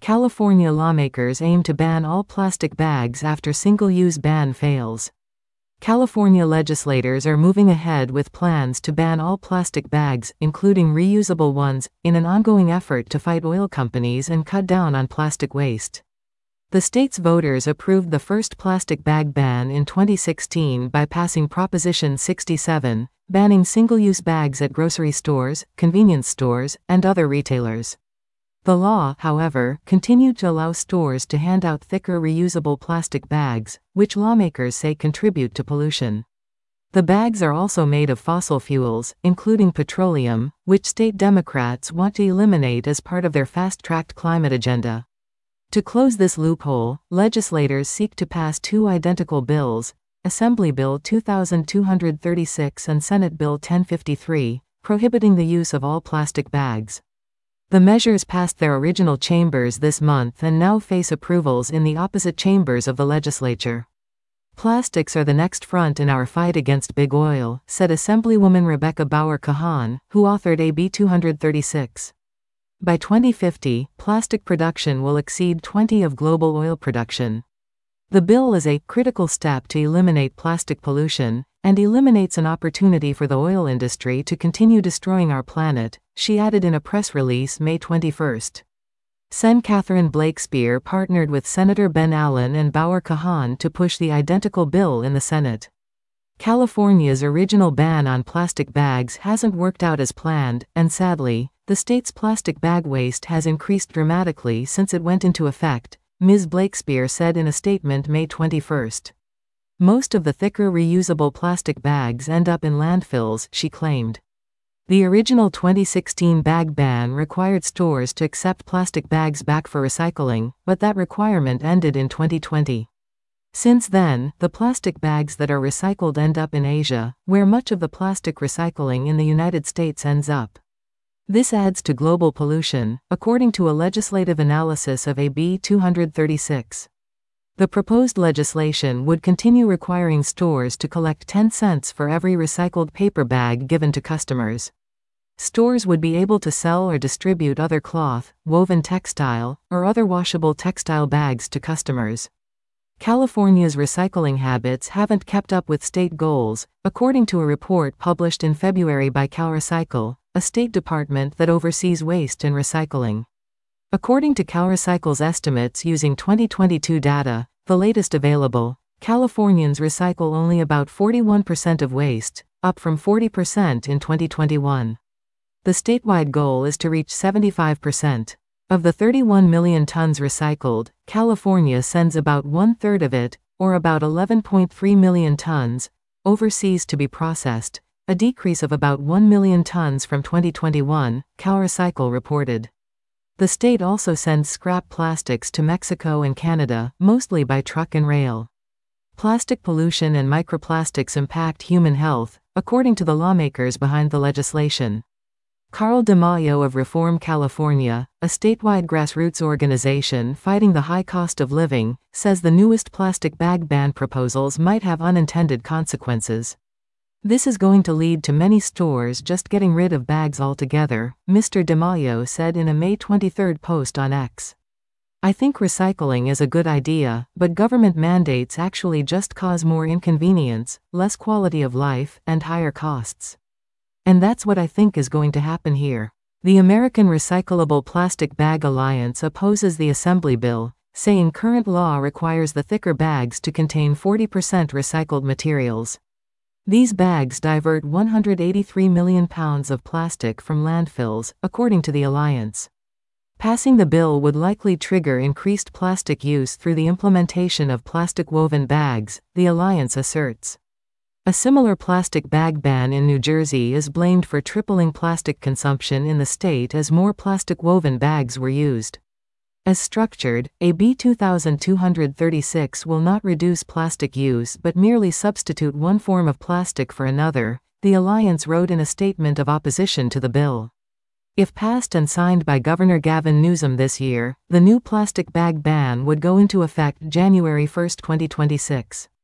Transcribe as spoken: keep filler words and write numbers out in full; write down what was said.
California lawmakers aim to ban all plastic bags after single-use ban fails. California legislators are moving ahead with plans to ban all plastic bags, including reusable ones, in an ongoing effort to fight oil companies and cut down on plastic waste. The state's voters approved the first plastic bag ban in twenty sixteen by passing Proposition sixty-seven, banning single-use bags at grocery stores, convenience stores, and other retailers. The law, however, continued to allow stores to hand out thicker reusable plastic bags, which lawmakers say contribute to pollution. The bags are also made of fossil fuels, including petroleum, which state Democrats want to eliminate as part of their fast-tracked climate agenda. To close this loophole, legislators seek to pass two identical bills, Assembly Bill two thousand two hundred thirty-six and Senate Bill ten fifty-three, prohibiting the use of all plastic bags. The measures passed their original chambers this month and now face approvals in the opposite chambers of the legislature. Plastics are the next front in our fight against big oil, said Assemblywoman Rebecca Bauer-Kahan, who authored A B two thirty-six. By twenty fifty, plastic production will exceed twenty of global oil production. The bill is a critical step to eliminate plastic pollution, and eliminates an opportunity for the oil industry to continue destroying our planet, she added in a press release May twenty-first. Sen. Catherine Blakespear partnered with Senator Ben Allen and Bauer-Kahan to push the identical bill in the Senate. California's original ban on plastic bags hasn't worked out as planned, and sadly, the state's plastic bag waste has increased dramatically since it went into effect, Miz Blakespear said in a statement May twenty-first. Most of the thicker reusable plastic bags end up in landfills, she claimed. The original twenty sixteen bag ban required stores to accept plastic bags back for recycling, but that requirement ended in twenty twenty. Since then, the plastic bags that are recycled end up in Asia, where much of the plastic recycling in the United States ends up. This adds to global pollution, according to a legislative analysis of A B two thirty-six. The proposed legislation would continue requiring stores to collect ten cents for every recycled paper bag given to customers. Stores would be able to sell or distribute other cloth, woven textile, or other washable textile bags to customers. California's recycling habits haven't kept up with state goals, according to a report published in February by CalRecycle, a state department that oversees waste and recycling. According to CalRecycle's estimates using twenty twenty-two data, the latest available, Californians recycle only about forty-one percent of waste, up from forty percent in twenty twenty-one. The statewide goal is to reach seventy-five percent. Of the thirty-one million tons recycled, California sends about one-third of it, or about eleven point three million tons, overseas to be processed, a decrease of about one million tons from twenty twenty-one, CalRecycle reported. The state also sends scrap plastics to Mexico and Canada, mostly by truck and rail. Plastic pollution and microplastics impact human health, according to the lawmakers behind the legislation. Carl DeMaio of Reform California, a statewide grassroots organization fighting the high cost of living, says the newest plastic bag ban proposals might have unintended consequences. This is going to lead to many stores just getting rid of bags altogether, Mister DeMaio said in a May twenty-third post on X. I think recycling is a good idea, but government mandates actually just cause more inconvenience, less quality of life, and higher costs. And that's what I think is going to happen here. The American Recyclable Plastic Bag Alliance opposes the Assembly bill, saying current law requires the thicker bags to contain forty percent recycled materials. These bags divert one hundred eighty-three million pounds of plastic from landfills, according to the alliance. Passing the bill would likely trigger increased plastic use through the implementation of plastic woven bags, the alliance asserts. A similar plastic bag ban in New Jersey is blamed for tripling plastic consumption in the state as more plastic woven bags were used. As structured, A B two thirty-six will not reduce plastic use but merely substitute one form of plastic for another, the alliance wrote in a statement of opposition to the bill. If passed and signed by Governor Gavin Newsom this year, the new plastic bag ban would go into effect January first, twenty twenty-six.